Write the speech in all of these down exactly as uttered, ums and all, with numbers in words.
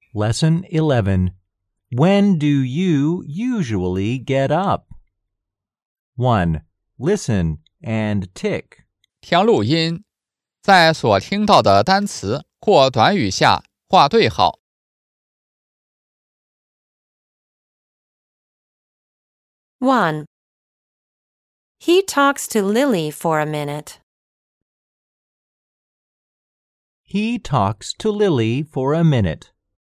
Lesson eleven. When do you usually get up? one. Listen and tick. 听录音，在所听到的单词或短语下画对号。 one. He talks to Lily for a minute. He talks to Lily for a minute.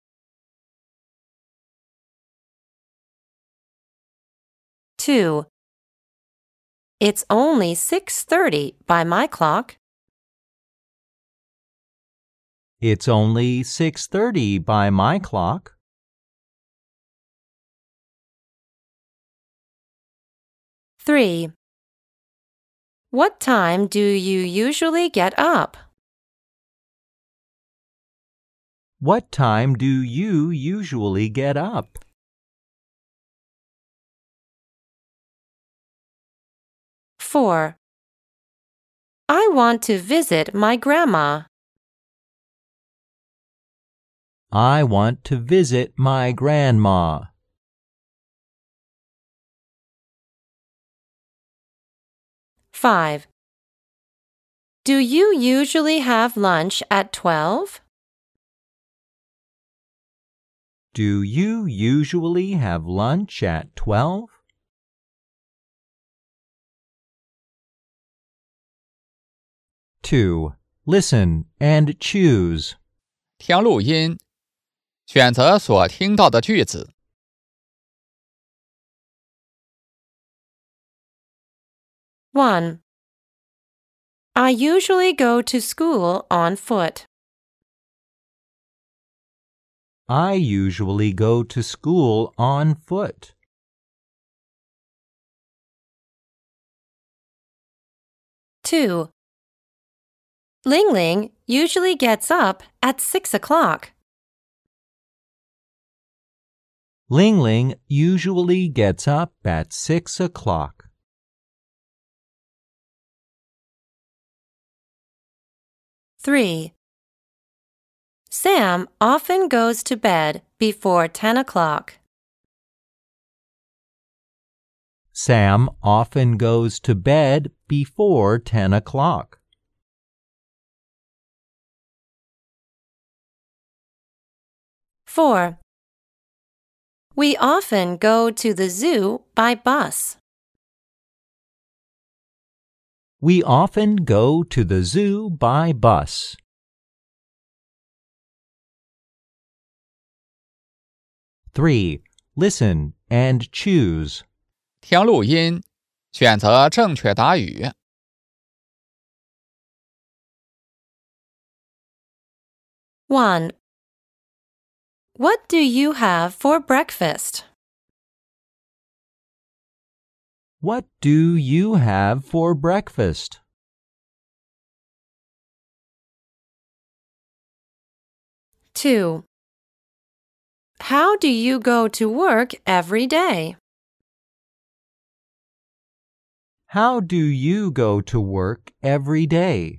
two. It's only six thirty by my clock. It's only six thirty by my clock. three. What time do you usually get up? What time do you usually get up? four. I want to visit my grandma. I want to visit my grandma. five. Do you usually have lunch at twelve? Do you usually have lunch at twelve? two. Listen and choose. 听录音，选择所听到的句子。 one. I usually go to school on foot. I usually go to school on foot. two. Ling Ling usually gets up at six o'clock. Ling Ling usually gets up at six o'clock. three. Sam often goes to bed before ten o'clock. Sam often goes to bed before ten o'clock. four. We often go to the zoo by bus. We often go to the zoo by bus. three. Listen and choose. 听录音，选择正确答语。 one. What do you have for breakfast? What do you have for breakfast? two. How do you go to work every day? How do you go to work every day?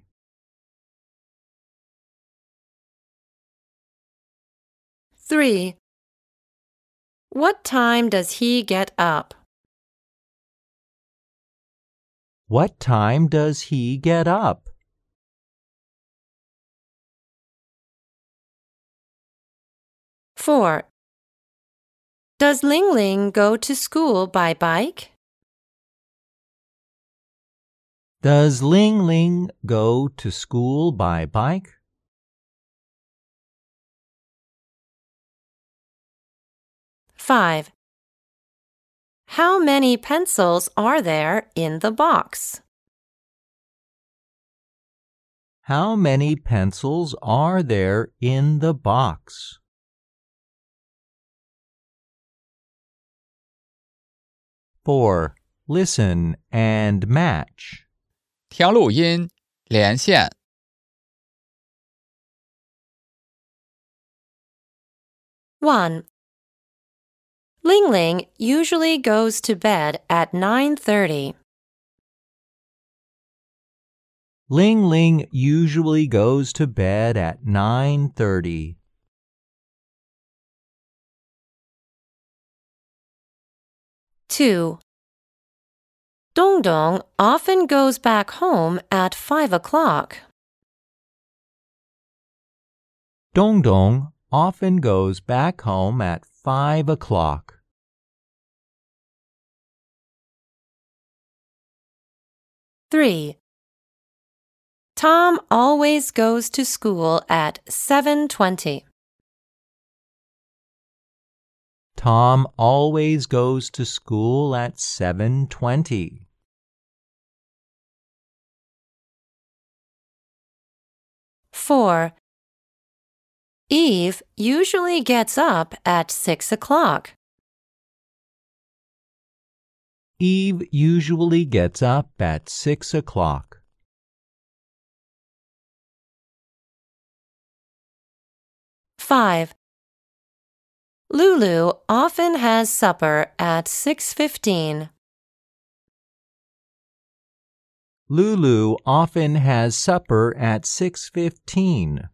three. What time does he get up? What time does he get up? four. Does Ling Ling go to school by bike? Does Ling Ling go to school by bike? five. How many pencils are there in the box? How many pencils are there in the box? four. Listen and match. 听录音，连线。 one. Ling Ling usually goes to bed at nine thirty. Ling Ling usually goes to bed at nine thirty. two. Dongdong often goes back home at five o'clock. Dongdong often goes back home at five o'clock. three. Tom always goes to school at seven twenty. Tom always goes to school at seven twenty. four. Eve usually gets up at six o'clock. Eve usually gets up at six o'clock. five. Lulu often has supper at six fifteen. Lulu often has supper at six fifteen.